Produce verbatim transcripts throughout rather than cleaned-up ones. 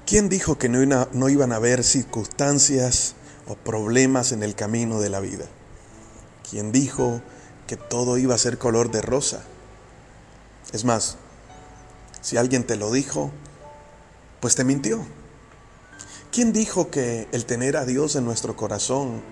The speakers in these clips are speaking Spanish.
¿Quién dijo que no, iba, no iban a haber circunstancias o problemas en el camino de la vida? ¿Quién dijo que todo iba a ser color de rosa? Es más, si alguien te lo dijo, pues te mintió. ¿Quién dijo que el tener a Dios en nuestro corazón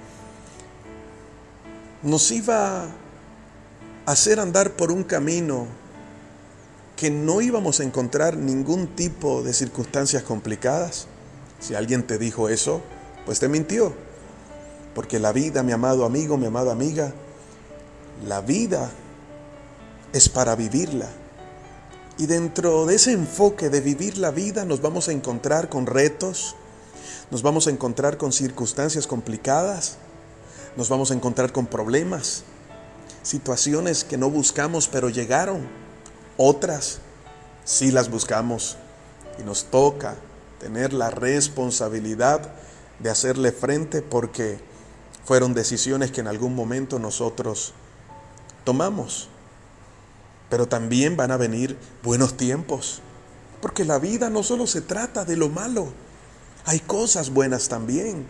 nos iba a hacer andar por un camino que no íbamos a encontrar ningún tipo de circunstancias complicadas? Si alguien te dijo eso, pues te mintió. Porque la vida, mi amado amigo, mi amada amiga, la vida es para vivirla. Y dentro de ese enfoque de vivir la vida nos vamos a encontrar con retos, nos vamos a encontrar con circunstancias complicadas, nos vamos a encontrar con problemas, situaciones que no buscamos pero llegaron, otras sí las buscamos y nos toca tener la responsabilidad de hacerle frente porque fueron decisiones que en algún momento nosotros tomamos. Pero también van a venir buenos tiempos, porque la vida no solo se trata de lo malo, hay cosas buenas también.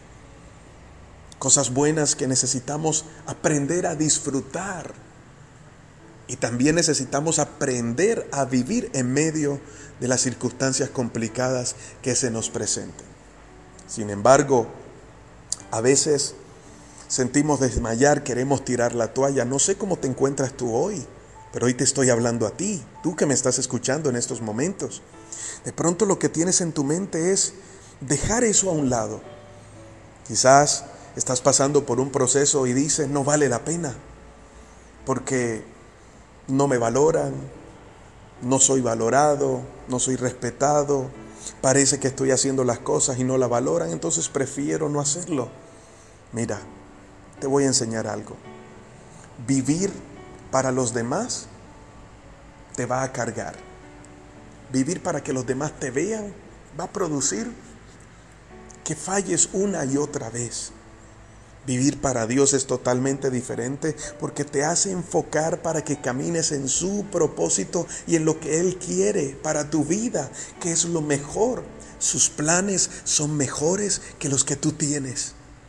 Cosas buenas que necesitamos aprender a disfrutar. Y también necesitamos aprender a vivir en medio de las circunstancias complicadas que se nos presenten. Sin embargo, a veces sentimos desmayar, queremos tirar la toalla. No sé cómo te encuentras tú hoy, pero hoy te estoy hablando a ti, tú que me estás escuchando en estos momentos. De pronto lo que tienes en tu mente es dejar eso a un lado. Quizás estás pasando por un proceso y dices, no vale la pena, porque no me valoran, no soy valorado, no soy respetado, parece que estoy haciendo las cosas y no la valoran, entonces prefiero no hacerlo. Mira, te voy a enseñar algo. Vivir para los demás te va a cargar. Vivir para que los demás te vean va a producir que falles una y otra vez. Vivir para Dios es totalmente diferente porque te hace enfocar para que camines en su propósito y en lo que Él quiere para tu vida, que es lo mejor. Sus planes son mejores que los que tú tienes.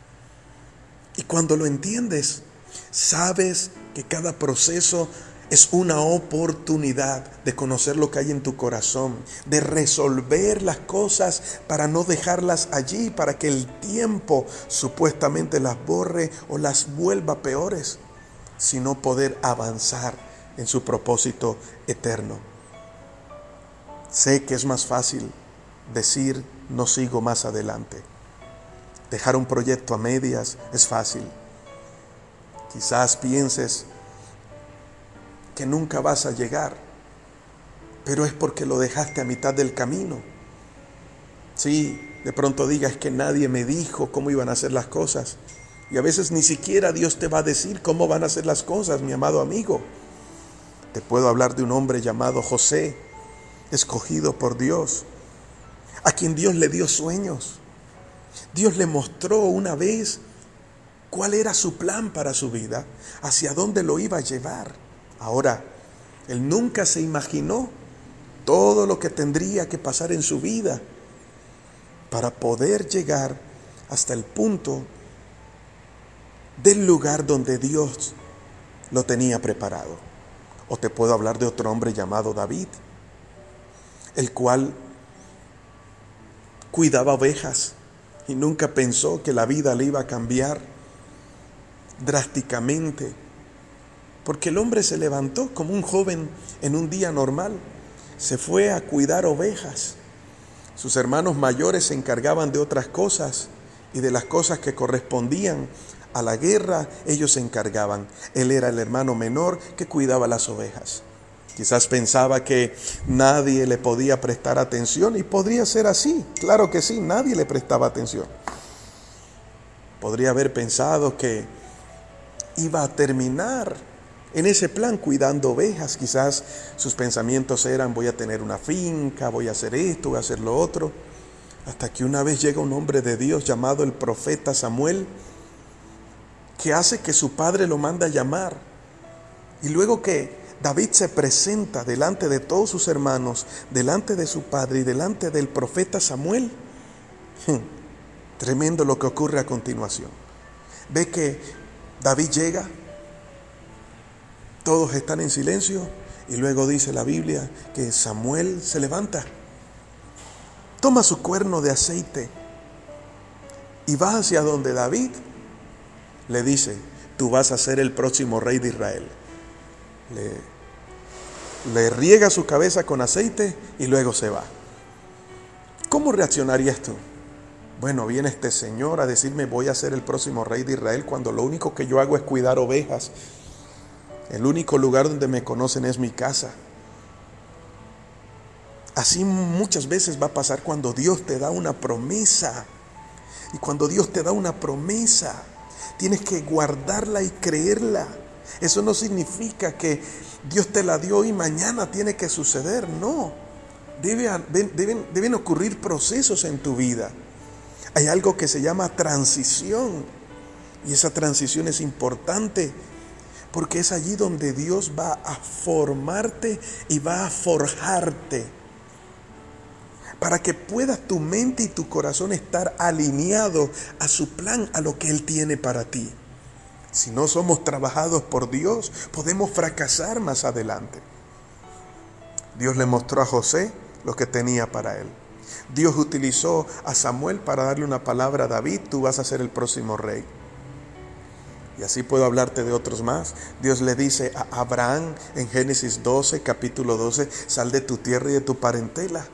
Y cuando lo entiendes, sabes que cada proceso es una oportunidad de conocer lo que hay en tu corazón, de resolver las cosas para no dejarlas allí, para que el tiempo supuestamente las borre o las vuelva peores, sino poder avanzar en su propósito eterno. Sé que es más fácil decir no sigo más adelante. Dejar un proyecto a medias es fácil. Quizás pienses que nunca vas a llegar, pero es porque lo dejaste a mitad del camino. Sí, de pronto digas que nadie me dijo cómo iban a hacer las cosas, y a veces ni siquiera Dios te va a decir cómo van a hacer las cosas, mi amado amigo. Te puedo hablar de un hombre llamado José, escogido por Dios, a quien Dios le dio sueños. Dios le mostró una vez cuál era su plan para su vida, hacia dónde lo iba a llevar. Ahora, él nunca se imaginó todo lo que tendría que pasar en su vida para poder llegar hasta el punto del lugar donde Dios lo tenía preparado. O te puedo hablar de otro hombre llamado David, el cual cuidaba ovejas y nunca pensó que la vida le iba a cambiar drásticamente. Porque el hombre se levantó como un joven en un día normal, se fue a cuidar ovejas. Sus hermanos mayores se encargaban de otras cosas y de las cosas que correspondían a la guerra, ellos se encargaban. Él era el hermano menor que cuidaba las ovejas. Quizás pensaba que nadie le podía prestar atención y podría ser así, claro que sí, nadie le prestaba atención. Podría haber pensado que iba a terminar en ese plan cuidando ovejas. Quizás sus pensamientos eran voy a tener una finca, voy a hacer esto, voy a hacer lo otro. Hasta que una vez llega un hombre de Dios llamado el profeta Samuel, que hace que su padre lo manda a llamar. Y luego que David se presenta delante de todos sus hermanos, delante de su padre y delante del profeta Samuel. Tremendo lo que ocurre a continuación. Ve que David llega, todos están en silencio y luego dice la Biblia que Samuel se levanta, toma su cuerno de aceite y va hacia donde David le dice: tú vas a ser el próximo rey de Israel. Le, le riega su cabeza con aceite y luego se va. ¿Cómo reaccionarías tú? Bueno, viene este señor a decirme voy a ser el próximo rey de Israel cuando lo único que yo hago es cuidar ovejas. El único lugar donde me conocen es mi casa. Así muchas veces va a pasar cuando Dios te da una promesa. Y cuando Dios te da una promesa, tienes que guardarla y creerla. Eso no significa que Dios te la dio y mañana tiene que suceder. No, Debe, deben, deben ocurrir procesos en tu vida. Hay algo que se llama transición. Y esa transición es importante porque es allí donde Dios va a formarte y va a forjarte, para que pueda tu mente y tu corazón estar alineado a su plan, a lo que Él tiene para ti. Si no somos trabajados por Dios, podemos fracasar más adelante. Dios le mostró a José lo que tenía para él. Dios utilizó a Samuel para darle una palabra a David: tú vas a ser el próximo rey. Y así puedo hablarte de otros más. Dios le dice a Abraham en Génesis doce, capítulo doce: sal de tu tierra y de tu parentela.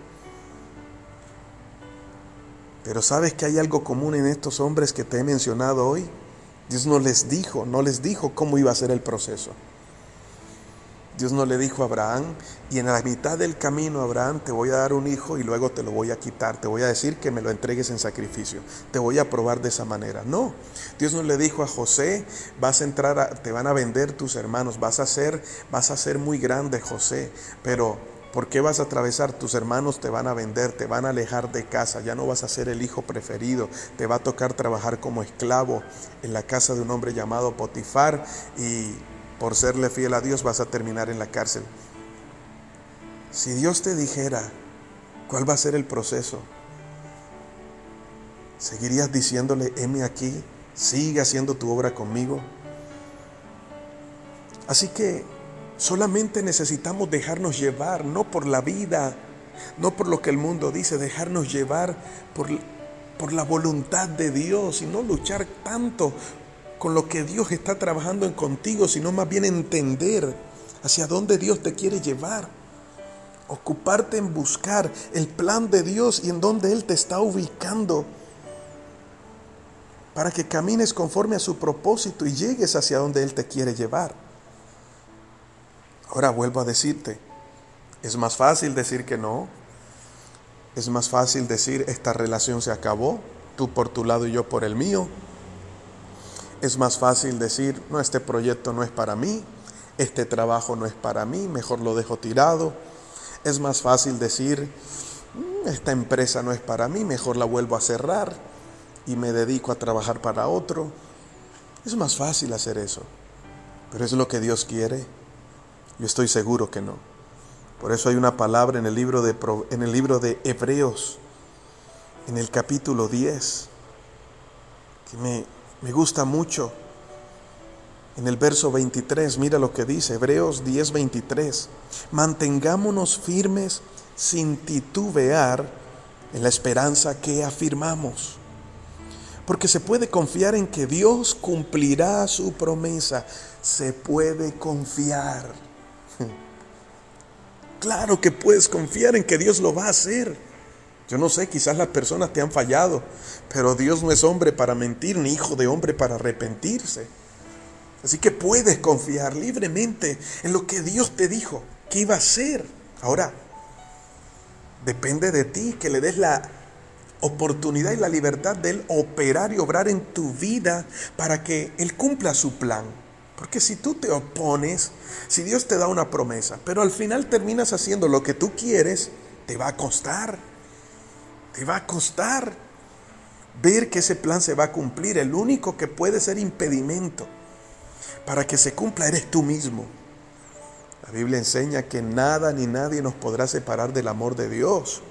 Pero ¿sabes que hay algo común en estos hombres que te he mencionado hoy? Dios no les dijo, no les dijo cómo iba a ser el proceso. Dios no le dijo a Abraham: y en la mitad del camino, Abraham, te voy a dar un hijo y luego te lo voy a quitar. Te voy a decir que me lo entregues en sacrificio. Te voy a probar de esa manera. No. Dios no le dijo a José: vas a entrar, a, te van a vender tus hermanos. Vas a ser, vas a ser muy grande, José. Pero ¿por qué vas a atravesar? Tus hermanos te van a vender, te van a alejar de casa. Ya no vas a ser el hijo preferido. Te va a tocar trabajar como esclavo en la casa de un hombre llamado Potifar. Y por serle fiel a Dios vas a terminar en la cárcel. Si Dios te dijera cuál va a ser el proceso, ¿seguirías diciéndole: heme aquí, sigue haciendo tu obra conmigo? Así que solamente necesitamos dejarnos llevar, no por la vida, no por lo que el mundo dice, dejarnos llevar por, por la voluntad de Dios y no luchar tanto con lo que Dios está trabajando en contigo, sino más bien entender hacia dónde Dios te quiere llevar. Ocuparte en buscar el plan de Dios y en dónde Él te está ubicando, para que camines conforme a su propósito y llegues hacia donde Él te quiere llevar. Ahora vuelvo a decirte, es más fácil decir que no. Es más fácil decir: esta relación se acabó, tú por tu lado y yo por el mío. Es más fácil decir: no, este proyecto no es para mí, este trabajo no es para mí, mejor lo dejo tirado. Es más fácil decir: esta empresa no es para mí, mejor la vuelvo a cerrar y me dedico a trabajar para otro. Es más fácil hacer eso, pero ¿es lo que Dios quiere? Yo estoy seguro que no. Por eso hay una palabra en el libro de, en el libro de Hebreos, en el capítulo diez, que me, me gusta mucho. En el verso veintitrés, mira lo que dice, Hebreos diez, veintitrés. Mantengámonos firmes sin titubear en la esperanza que afirmamos, porque se puede confiar en que Dios cumplirá su promesa. Se puede confiar. Claro que puedes confiar en que Dios lo va a hacer. Yo no sé, quizás las personas te han fallado, pero Dios no es hombre para mentir, ni hijo de hombre para arrepentirse. Así que puedes confiar libremente en lo que Dios te dijo que iba a hacer. Ahora, depende de ti que le des la oportunidad y la libertad de Él operar y obrar en tu vida para que Él cumpla su plan. Porque si tú te opones, si Dios te da una promesa, pero al final terminas haciendo lo que tú quieres, te va a costar. Te va a costar ver que ese plan se va a cumplir. El único que puede ser impedimento para que se cumpla eres tú mismo. La Biblia enseña que nada ni nadie nos podrá separar del amor de Dios.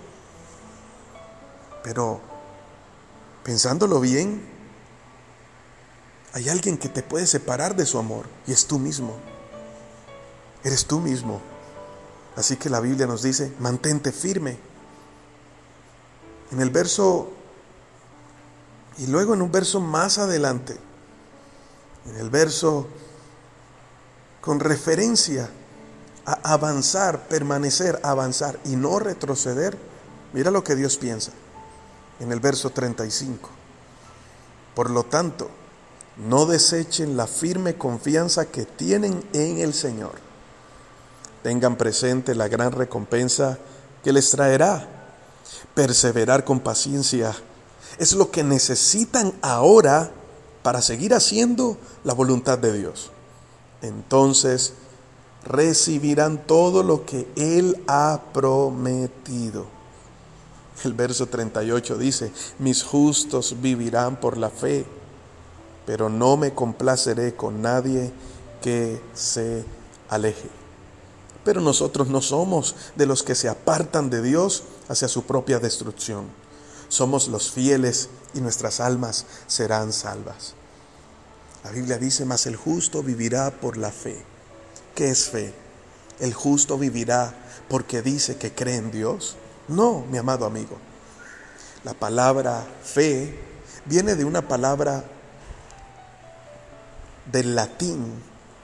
Pero, pensándolo bien, hay alguien que te puede separar de su amor, y es tú mismo. Eres tú mismo. Así que la Biblia nos dice, mantente firme. En el verso, y luego en un verso más adelante, en el verso con referencia a avanzar, permanecer, avanzar y no retroceder, mira lo que Dios piensa. En el verso treinta y cinco. Por lo tanto, no desechen la firme confianza que tienen en el Señor. Tengan presente la gran recompensa que les traerá. Perseverar con paciencia es lo que necesitan ahora para seguir haciendo la voluntad de Dios. Entonces recibirán todo lo que Él ha prometido. El verso treinta y ocho dice, mis justos vivirán por la fe, pero no me complaceré con nadie que se aleje. Pero nosotros no somos de los que se apartan de Dios hacia su propia destrucción. Somos los fieles y nuestras almas serán salvas. La Biblia dice, mas el justo vivirá por la fe. ¿Qué es fe? ¿El justo vivirá porque dice que cree en Dios? No, mi amado amigo. La palabra fe viene de una palabra del latín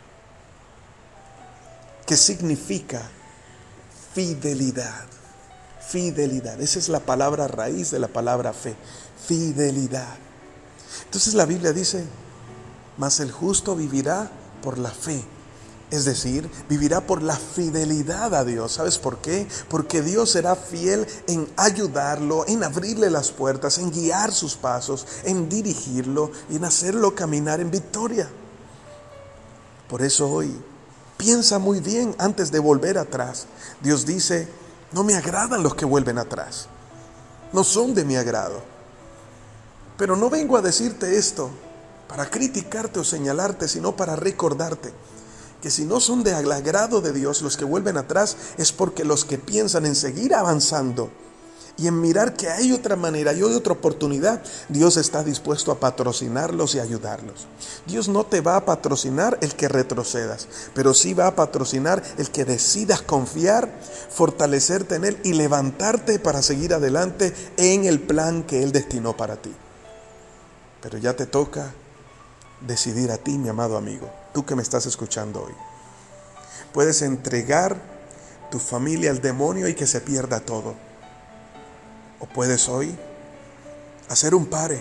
que significa fidelidad. Fidelidad. Esa es la palabra raíz de la palabra fe. Fidelidad. Entonces la Biblia dice, mas el justo vivirá por la fe. Es decir, vivirá por la fidelidad a Dios. ¿Sabes por qué? Porque Dios será fiel en ayudarlo, en abrirle las puertas, en guiar sus pasos, en dirigirlo y en hacerlo caminar en victoria. Por eso hoy, piensa muy bien antes de volver atrás. Dios dice, no me agradan los que vuelven atrás. No son de mi agrado. Pero no vengo a decirte esto para criticarte o señalarte, sino para recordarte que si no son del agrado de Dios los que vuelven atrás, es porque los que piensan en seguir avanzando y en mirar que hay otra manera y hay otra oportunidad, Dios está dispuesto a patrocinarlos y ayudarlos. Dios no te va a patrocinar el que retrocedas, pero sí va a patrocinar el que decidas confiar, fortalecerte en Él y levantarte para seguir adelante en el plan que Él destinó para ti. Pero ya te toca decidir a ti, mi amado amigo, tú que me estás escuchando hoy. Puedes entregar tu familia al demonio y que se pierda todo. O puedes hoy hacer un pare,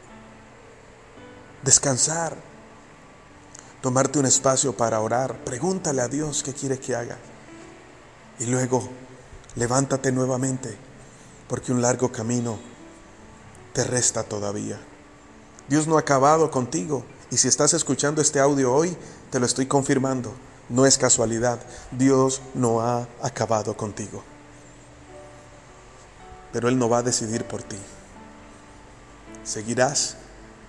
descansar, tomarte un espacio para orar, pregúntale a Dios qué quiere que haga. Y luego levántate nuevamente, porque un largo camino te resta todavía. Dios no ha acabado contigo. Y si estás escuchando este audio hoy, te lo estoy confirmando. No es casualidad. Dios no ha acabado contigo. Pero Él no va a decidir por ti. Seguirás.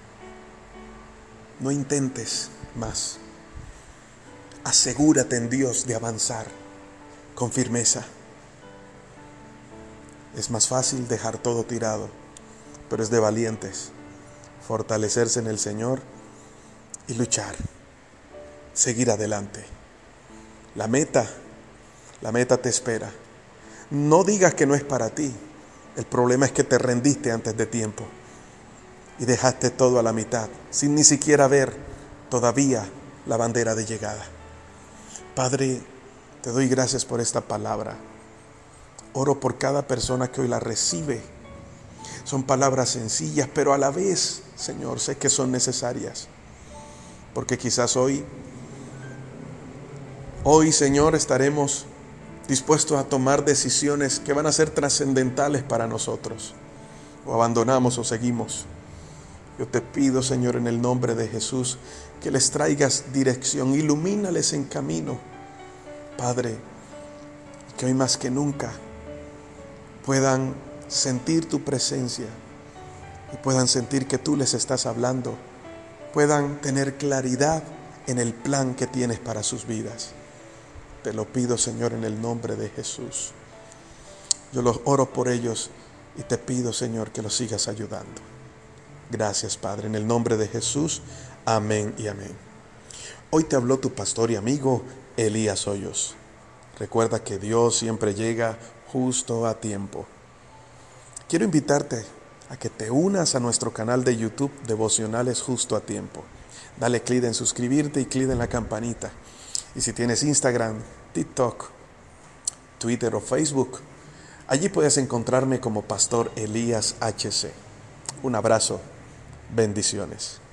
No intentes más. Asegúrate en Dios de avanzar con firmeza. Es más fácil dejar todo tirado, pero es de valientes fortalecerse en el Señor y luchar, seguir adelante. La meta, la meta te espera. No digas que no es para ti. El problema es que te rendiste antes de tiempo y dejaste todo a la mitad, sin ni siquiera ver todavía la bandera de llegada. Padre, te doy gracias por esta palabra. Oro por cada persona que hoy la recibe. Son palabras sencillas, pero a la vez, Señor, sé que son necesarias. Porque quizás hoy, hoy, Señor, estaremos dispuestos a tomar decisiones que van a ser trascendentales para nosotros. O abandonamos o seguimos. Yo te pido, Señor, en el nombre de Jesús, que les traigas dirección, ilumínales en camino, Padre, que hoy más que nunca puedan sentir tu presencia y puedan sentir que tú les estás hablando, puedan tener claridad en el plan que tienes para sus vidas. Te lo pido, Señor, en el nombre de Jesús. Yo los oro por ellos y te pido, Señor, que los sigas ayudando. Gracias, Padre, en el nombre de Jesús. Amén y amén. Hoy te habló tu pastor y amigo Elías Hoyos. Recuerda que Dios siempre llega justo a tiempo. Quiero invitarte a que te unas a nuestro canal de YouTube Devocionales Justo a Tiempo. Dale clic en suscribirte y clic en la campanita. Y si tienes Instagram, TikTok, Twitter o Facebook, allí puedes encontrarme como Pastor Elías H C. Un abrazo, bendiciones.